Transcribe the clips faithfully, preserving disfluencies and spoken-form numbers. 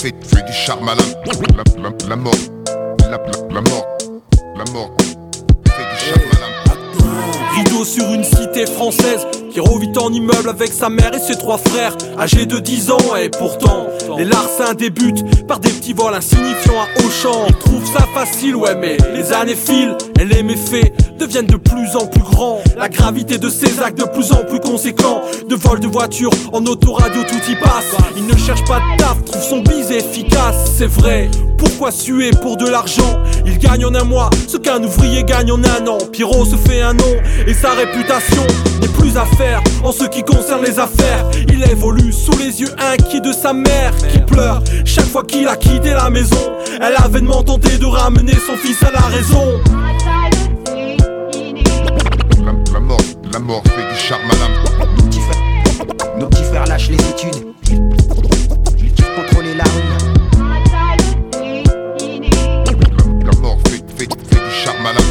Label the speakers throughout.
Speaker 1: fait, fait du charme à l'âme. La, la, la mort, la, la, la mort, la mort, fait du charme à l'âme.
Speaker 2: Rideau sur une cité française, Pierrot vit en immeuble avec sa mère et ses trois frères, âgés de dix ans, et pourtant les larcins débutent par des petits vols insignifiants à Auchan. Ils trouvent ça facile, ouais, mais les années filent et les méfaits deviennent de plus en plus grands. La gravité de ces actes de plus en plus conséquents, de vol de voiture en autoradio, tout y passe. Il ne cherche pas de taf, trouve son bise efficace, c'est vrai. Pourquoi suer pour de l'argent? Il gagne en un mois ce qu'un ouvrier gagne en un an. Pierrot se fait un nom et sa réputation n'est plus à faire en ce qui concerne les affaires. Il évolue sous les yeux inquiets de sa mère qui pleure chaque fois qu'il a quitté la maison. Elle a vainement tenté de ramener son fils à la raison.
Speaker 1: La, la mort, la mort fait du charme à l'âme.
Speaker 3: Nos petits frères, nos petits frères lâchent les études. Ils kiffent contrôler la rue.
Speaker 1: La, la mort fait, fait, fait du charme à l'âme.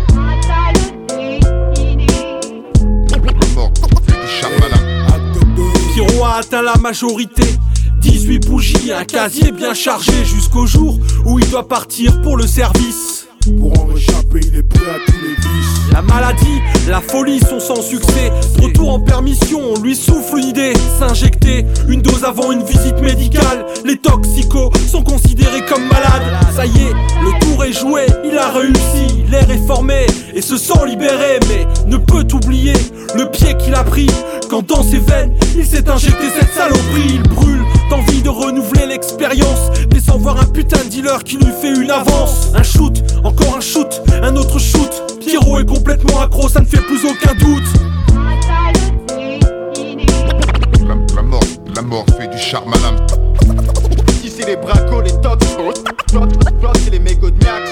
Speaker 2: Pierrot a atteint la majorité, dix-huit bougies, un casier bien chargé, jusqu'au jour où il doit partir pour le service.
Speaker 4: Pour en échapper, il est prêt à tous les vices.
Speaker 2: La maladie, la folie sont sans succès. Retour en permission, on lui souffle une idée. S'injecter une dose avant une visite médicale. Les toxicos sont considérés comme malades. Ça y est, le tour est joué, il a réussi. L'air est formé et se sent libéré, mais ne peut oublier le pied qu'il a pris quand dans ses veines il s'est injecté cette saloperie. Il brûle d'envie de renouveler l'expérience, mais sans voir un putain de dealer qui lui fait une avance. Un shoot, encore un shoot, un autre shoot. Pierrot est complètement accro, ça ne fait plus aucun doute.
Speaker 1: La, la mort, la mort fait du charme à l'âme.
Speaker 5: Ici les bracos, les tox, c'est les mégots de Max.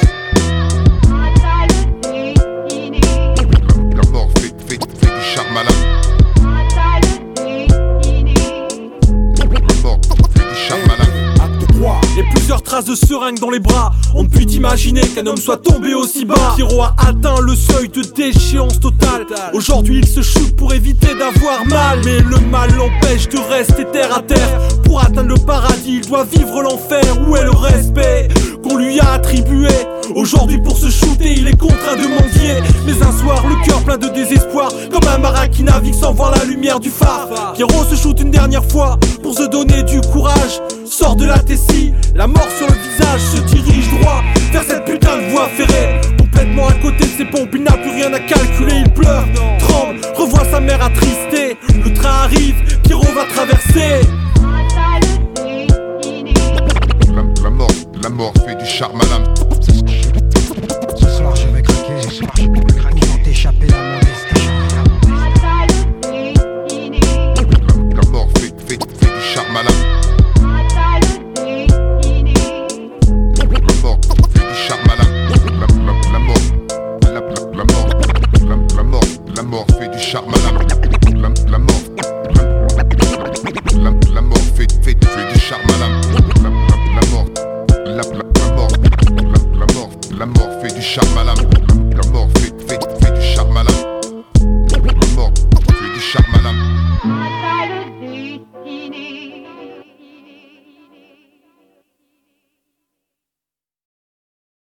Speaker 1: La, la mort fait, fait, fait du charme à l'âme. La mort fait du charme à l'âme.
Speaker 2: Et plusieurs traces de seringues dans les bras. On ne peut imaginer qu'un homme soit tombé aussi bas. Pierrot a atteint le seuil de déchéance totale. Aujourd'hui il se shoot pour éviter d'avoir mal, mais le mal l'empêche de rester terre à terre. Pour atteindre le paradis il doit vivre l'enfer. Où est le respect qu'on lui a attribué? Aujourd'hui pour se shooter il est contraint de mendier. Mais un soir le cœur plein de désespoir, comme un marin qui navigue sans voir la lumière du phare. Pierrot se shoot une dernière fois pour se donner du courage. Sort de la tessie, la mort sur le visage, se dirige droit vers cette putain de voie ferrée. Complètement à côté de ses pompes, il n'a plus rien à calculer. Il pleure, tremble, revoit sa mère attristée. Le train arrive, Pierrot va traverser.
Speaker 1: La, la mort, la mort fait du charme à l'âme.
Speaker 3: Ce soir je vais craquer, ce soir je vais craquer. Pour t'échapper la